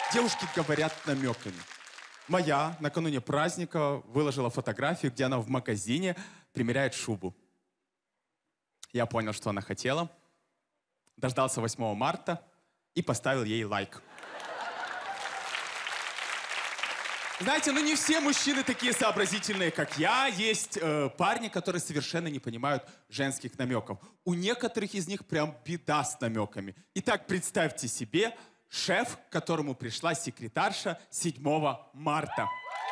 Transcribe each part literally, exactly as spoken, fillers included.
Девушки говорят намеками. Моя накануне праздника выложила фотографию, где она в магазине примеряет шубу. Я понял, что она хотела. Дождался восьмого марта и поставил ей лайк. Знаете, ну не все мужчины такие сообразительные, как я. Есть э, парни, которые совершенно не понимают женских намеков. У некоторых из них прям беда с намеками. Итак, представьте себе шеф, к которому пришла секретарша седьмого марта.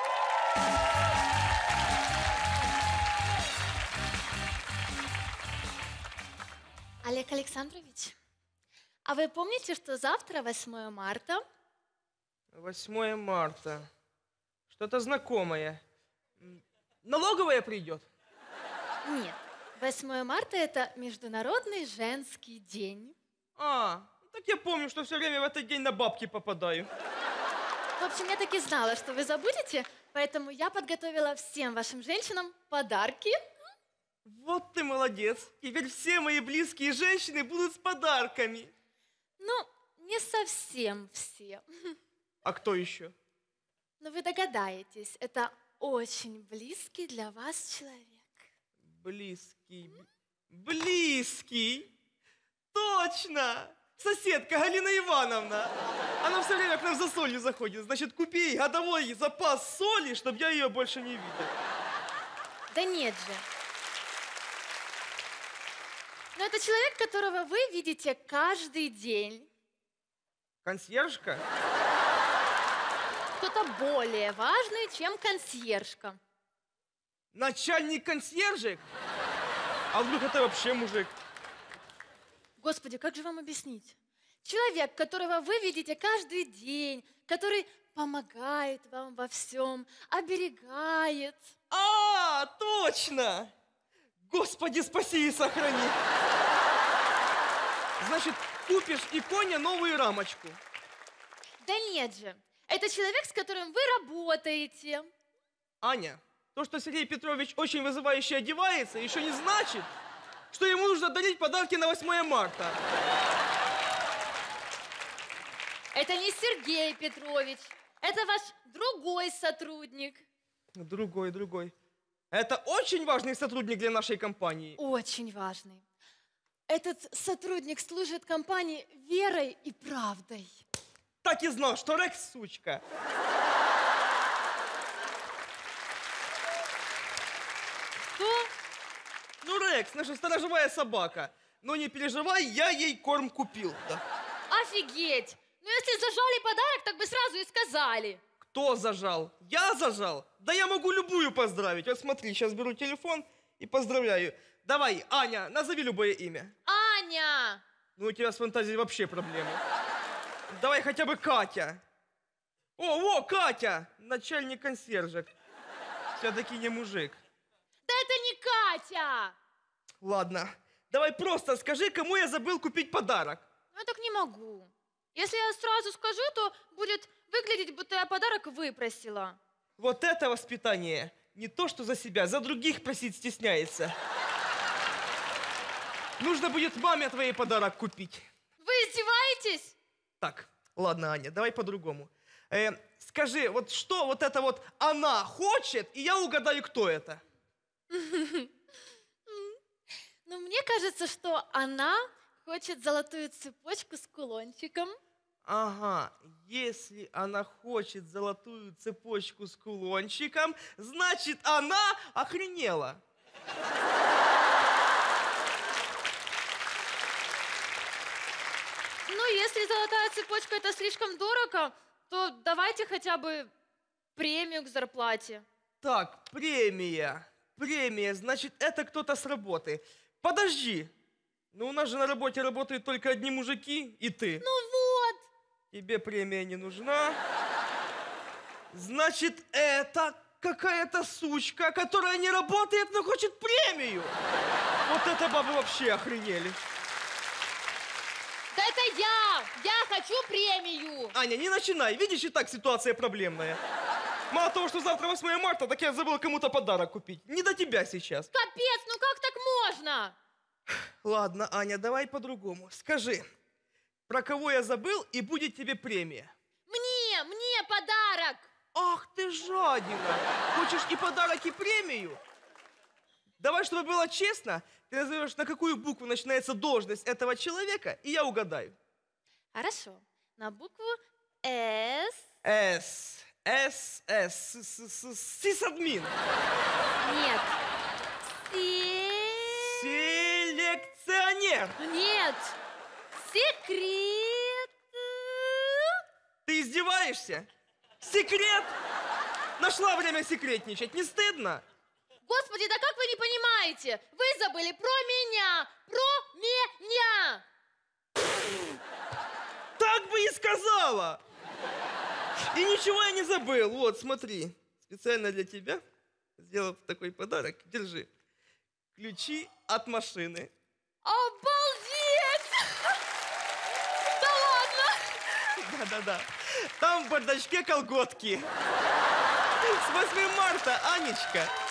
Олег Александрович, а вы помните, что завтра восьмое марта? восьмое марта. Что-то знакомое. Налоговая придет? Нет. восьмое марта – это Международный женский день. А, так я помню, что все время в этот день на бабки попадаю. В общем, я так и знала, что вы забудете, поэтому я подготовила всем вашим женщинам подарки. Вот ты молодец. Теперь все мои близкие женщины будут с подарками. Ну, не совсем все. А кто еще? Но вы догадаетесь, это очень близкий для вас человек. Близкий. Близкий. Точно. Соседка Галина Ивановна. Она все время к нам за солью заходит. Значит, купи ей годовой запас соли, чтобы я ее больше не видел. Да нет же. Но это человек, которого вы видите каждый день. Консьержка? Кто-то более важный, чем консьержка. Начальник консьержек? А вдруг это вообще мужик? Господи, как же вам объяснить? Человек, которого вы видите каждый день, который помогает вам во всем, оберегает. А, точно! Господи, спаси и сохрани! Значит, купишь иконе новую рамочку? Да нет же. Это человек, с которым вы работаете. Аня, то, что Сергей Петрович очень вызывающе одевается, еще не значит, что ему нужно дарить подарки на восьмое марта. Это не Сергей Петрович. Это ваш другой сотрудник. Другой, другой. Это очень важный сотрудник для нашей компании. Очень важный. Этот сотрудник служит компании верой и правдой. Так и знал, что Рекс сучка. Что? Ну, Рекс, наша сторожевая собака. Но не переживай, я ей корм купил. Да. Офигеть! Ну, если зажали подарок, так бы сразу и сказали. Кто зажал? Я зажал? Да я могу любую поздравить. Вот смотри, сейчас беру телефон и поздравляю. Давай, Аня, назови любое имя. Аня! Ну, у тебя с фантазией вообще проблемы. Давай хотя бы Катя. О, о, Катя! Начальник консьержек. Все-таки не мужик. Да это не Катя! Ладно, давай просто скажи, кому я забыл купить подарок. Ну, я так не могу. Если я сразу скажу, то будет выглядеть, будто я подарок выпросила. Вот это воспитание. Не то, что за себя, за других просить стесняется. Нужно будет маме твоей подарок купить. Вы издеваетесь? Так, ладно, Аня, давай по-другому. Э, скажи, вот что вот это вот она хочет, и я угадаю, кто это. Ну, мне кажется, что она хочет золотую цепочку с кулончиком. Ага, если она хочет золотую цепочку с кулончиком, значит, она охренела. Ну, если золотая цепочка это слишком дорого, то давайте хотя бы премию к зарплате. Так, премия. Премия, значит, это кто-то с работы. Подожди. Ну, у нас же на работе работают только одни мужики, и ты. Ну вот. Тебе премия не нужна. Значит, это какая-то сучка, которая не работает, но хочет премию. Вот это бабы вообще охренели. Да это я! Я хочу премию! Аня, не начинай. Видишь, и так ситуация проблемная. Мало того, что завтра восьмое марта, так я забыл кому-то подарок купить. Не до тебя сейчас. Капец, ну как так можно? Ладно, Аня, давай по-другому. Скажи, про кого я забыл, и будет тебе премия. Мне! Ах ты жадина! Хочешь и подарок, и премию? Давай, чтобы было честно, ты назовешь, на какую букву начинается должность этого человека, и я угадаю. Хорошо. На букву С. С. С. С. С. С. Сисадмин. Нет. Се... Селекционер. Нет. Секрет. Ты издеваешься? Секрет? Нашла время секретничать. Не стыдно? Господи, да как вы не понимаете? Вы забыли про меня. Про меня. Так бы и сказала. И ничего я не забыл. Вот, смотри. Специально для тебя сделал такой подарок. Держи. Ключи от машины. Обалдеть! Да ладно! Да-да-да. Там в бардачке колготки. С восьмым марта, Анечка.